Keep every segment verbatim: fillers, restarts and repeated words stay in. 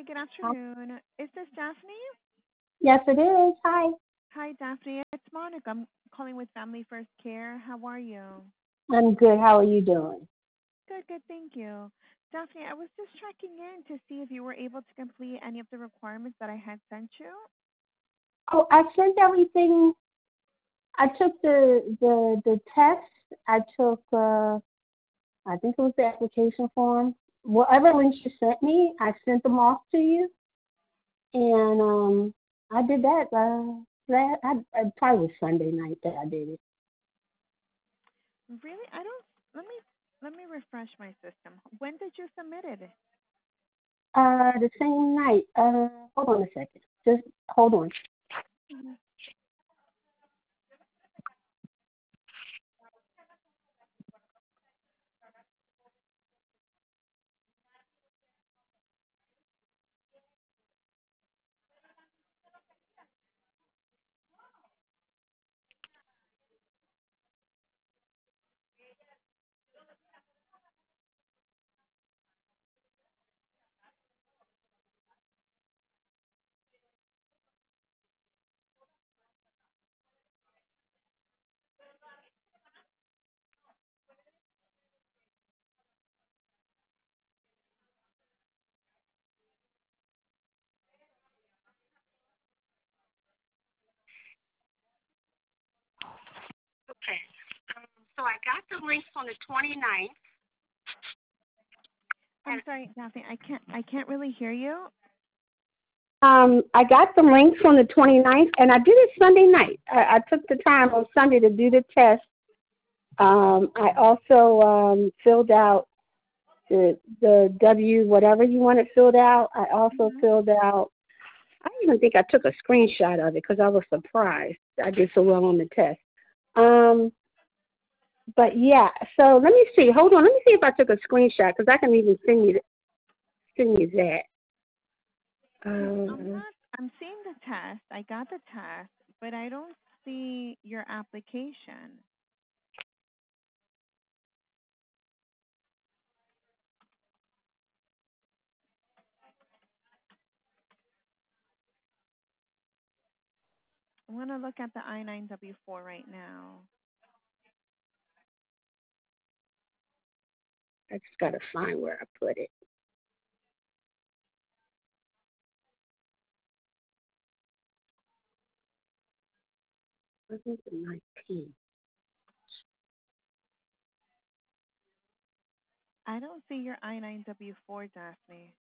Hi, good Hi. afternoon. Is this Daphne? Yes, it is. Hi. Hi, Daphne. It's Monica. I'm calling with Family First Care. How are you? I'm good. How are you doing? Good, good. Thank you. Daphne, I was just checking in to see if you were able to complete any of the requirements that I had sent you. Oh, I sent everything. I took the the the test. I took. Uh, I think it was the application form. Whatever links you sent me, I sent them off to you, and um, I did that. Uh, that I, I probably was Sunday night that I did it. Really? I don't. Let me let me refresh my system. When did you submit it? Uh, the same night. Uh, hold on a second. Just hold on. Mhm. Okay. Um, so I got the links on the twenty-ninth. I'm sorry, Daphne. I can't. I can't really hear you. Um, I got the links on the twenty-ninth, and I did it Sunday night. I, I took the time on Sunday to do the test. Um, I also um, filled out the the W whatever you wanted filled out. I also Mhm. filled out. I even think I took a screenshot of it because I was surprised I did so well on the test. Um, but yeah, so let me see. Hold on, let me see if I took a screenshot because I can even send you send you that. Because I'm Um, not. I'm seeing the test. I got the test, but I don't see your application. I'm gonna look at the I nine W four right now. I just gotta find where I put it. I think the nineteenth. I don't see your I nine W four, Daphne.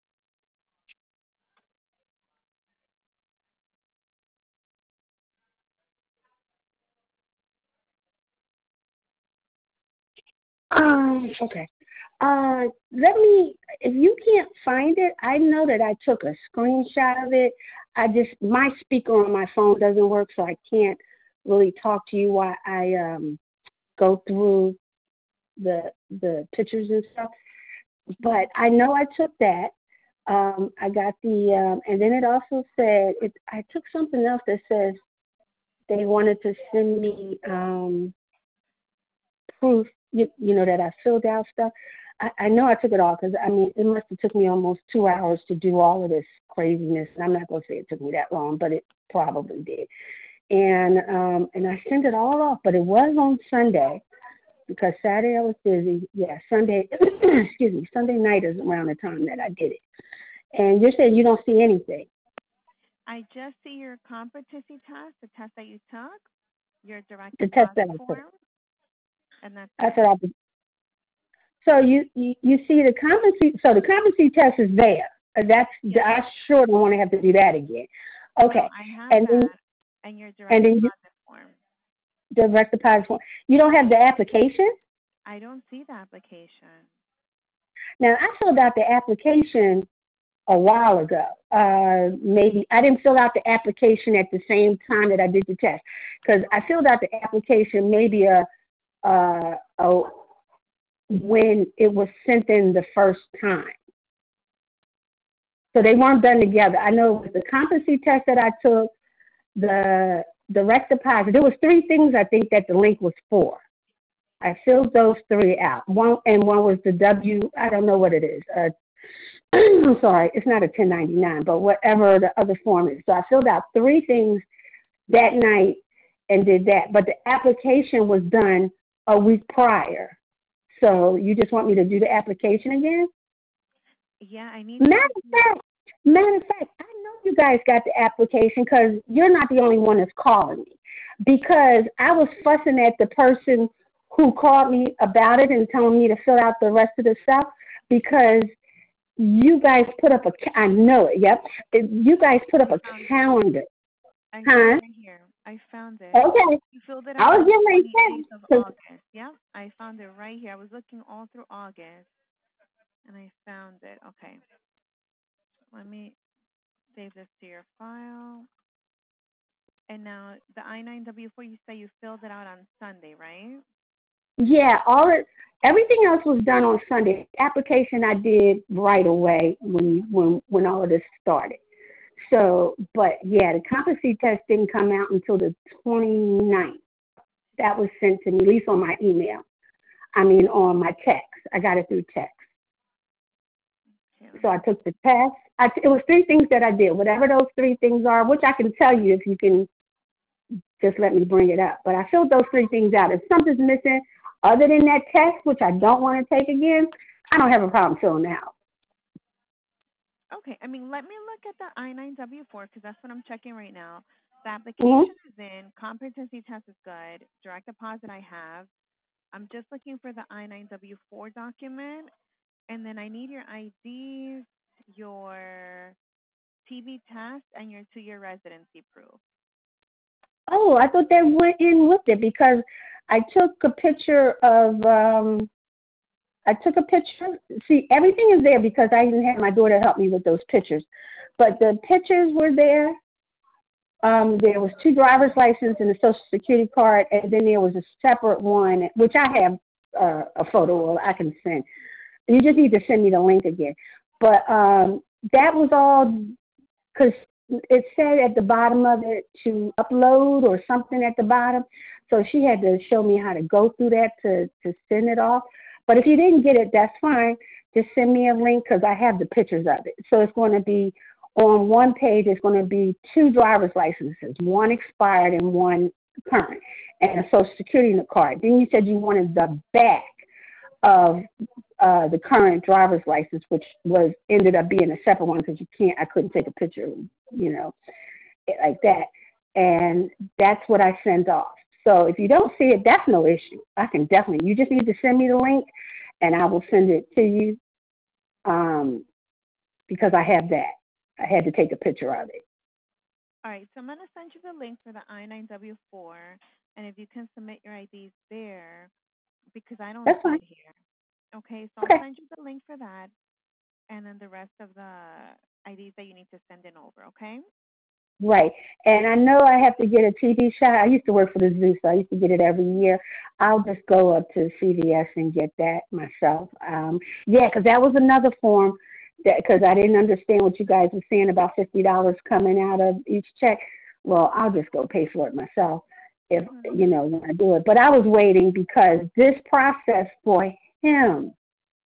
Um, okay. Uh, let me, if you can't find it, I know that I took a screenshot of it. I just, my speaker on my phone doesn't work, so I can't really talk to you while I um go through the the pictures and stuff. But I know I took that. Um, I got the, um, and then it also said, it, I took something else that says they wanted to send me um, proof, you, you know, that I filled out stuff. I, I know I took it all because, I mean, it must have took me almost two hours to do all of this craziness. And I'm not going to say it took me that long, but it probably did. And um, and I sent it all off, but it was on Sunday because Saturday I was busy. Yeah, Sunday, excuse me, Sunday night is around the time that I did it. And you're saying you don't see anything. I just see your competency test, the test that you took, your direct The test deposit that I took. form, and that's That's it. what I. So you, you you see the competency. So the competency test is there. Uh, That's Yes. I sure don't want to have to do that again. No, Okay, I have and then that, and your direct and then you, deposit form. the direct deposit form. You don't have the application. I don't see the application. Now I filled out the application a while ago. Uh, maybe I didn't fill out the application at the same time that I did the test because I filled out the application maybe a, uh, a when it was sent in the first time. So they weren't done together. I know it was the competency test that I took, the direct deposit. There was three things I think that the link was for. I filled those three out. One and one was the W. I don't know what it is. Uh, I'm sorry, it's not a ten ninety-nine, but whatever the other form is. So I filled out three things that night and did that. But the application was done a week prior. So you just want me to do the application again? Yeah, I need you Matter to of do. fact, matter of fact, I know you guys got the application because you're not the only one that's calling me. Because I was fussing at the person who called me about it and telling me to fill out the rest of the stuff because you guys put up a, ca- I know it, yep. You guys put up I a found it. calendar, I have it huh? right here. I found it. Okay. You filled it I out was on the getting ready to twenty-eighth of say, 'cause- August. Yeah, I found it right here. I was looking all through August and I found it. Okay, let me save this to your file. And now the I nine W four, you say you filled it out on Sunday, right? yeah, all it, everything else was done on Sunday. Application I did right away when when when all of this started. So, but yeah, the competency test didn't come out until the twenty-ninth. That was sent to me, at least on my email. I mean, on my text. I got it through text. Okay, let So I me. took the test. I, it was three things that I did, whatever those three things are, which I can tell you if you can just let me bring it up. But I filled those three things out. If something's missing other than that test, which I don't want to take again, I don't have a problem filling out. Okay, I mean, let me look at the I nine W four because that's what I'm checking right now. The Mm-hmm. application is in, competency test is good, direct deposit I have. I'm just looking for the I nine W four document, and then I need your I Ds, your T B test, and your two-year residency proof. Oh, I thought that went in with it because I took a picture of, um, I took a picture. See, everything is there because I even had my daughter help me with those pictures. But the pictures were there. Um, there was two driver's license and a social security card, and then there was a separate one, which I have uh, a photo of. I can send. You just need to send me the link again. But um, that was all because it said at the bottom of it to upload or something at the bottom. So she had to show me how to go through that to, to send it off. But if you didn't get it, that's fine. Just send me a link because I have the pictures of it. So it's going to be on one page, it's going to be two driver's licenses, one expired and one current, and a social security card. Then you said you wanted the back of uh, the current driver's license, which was ended up being a separate one because you can't. I couldn't take a picture, you know, like that. And that's what I sent off. So if you don't see it, that's no issue. I can definitely. You just need to send me the link, and I will send it to you um, because I have that. I had to take a picture of it. All right, so I'm going to send you the link for the I nine W four, and if you can submit your I Ds there, because I don't That's see fine. it here. Okay, so I'll Okay. send you the link for that, and then the rest of the I Ds that you need to send in over, okay? Right. And I know I have to get a T V shot. I used to work for the zoo, so I used to get it every year. I'll just go up to C V S and get that myself. Um, yeah, because that was another form that because I didn't understand what you guys were saying about fifty dollars coming out of each check. Well, I'll just go pay for it myself if, Mm-hmm. you know, when I do it. But I was waiting because this process for him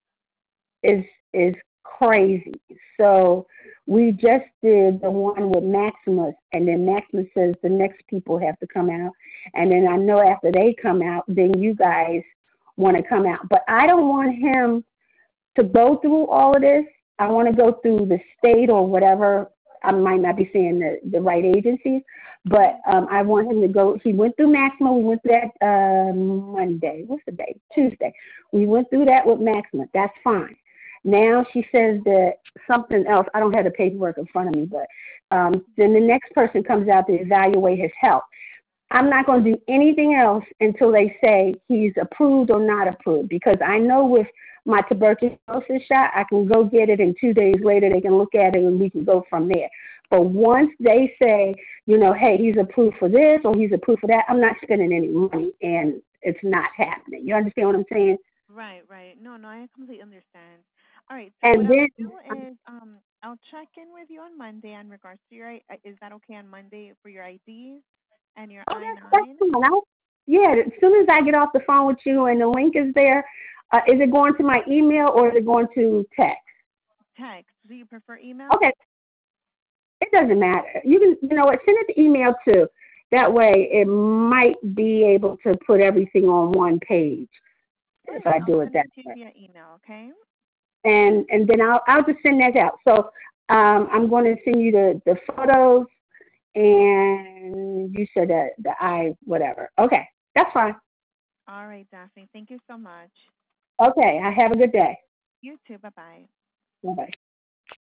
is is crazy. So we just did the one with Maximus, and then Maximus says the next people have to come out, and then I know after they come out, then you guys want to come out. But I don't want him to go through all of this. I want to go through the state or whatever. I might not be saying the, the right agencies, but um, I want him to go. He went through Maxima. We went through that uh, Monday. What's the day? Tuesday. We went through that with Maxima. That's fine. Now she says that something else. I don't have the paperwork in front of me, but um, then the next person comes out to evaluate his health. I'm not going to do anything else until they say he's approved or not approved because I know with my tuberculosis shot, I can go get it and two days later they can look at it and we can go from there. But once they say, you know, hey, he's approved for this or he's approved for that, I'm not spending any money and it's not happening. You understand what I'm saying? Right, right. No, no, I completely understand. All right, so what And I'll then, do is um I'll check in with you on Monday in regards to your I- uh, is that okay on Monday for your I Ds and your oh, I that's, that's nine? fine. I'll, yeah, as soon as I get off the phone with you and the link is there, uh, is it going to my email or is it going to text? text? Do you prefer email? Okay. It doesn't matter. You can, you know what, send it to email too. That way it might be able to put everything on one page All if right, I I'll do it send that it to you way. via email, okay? And and then I'll I'll just send that out. So um, I'm going to send you the, the photos, and you said that the eye whatever. Okay, that's fine. All right, Daphne. Thank you so much. Okay, I have a good day. You too. Bye-bye. Bye bye.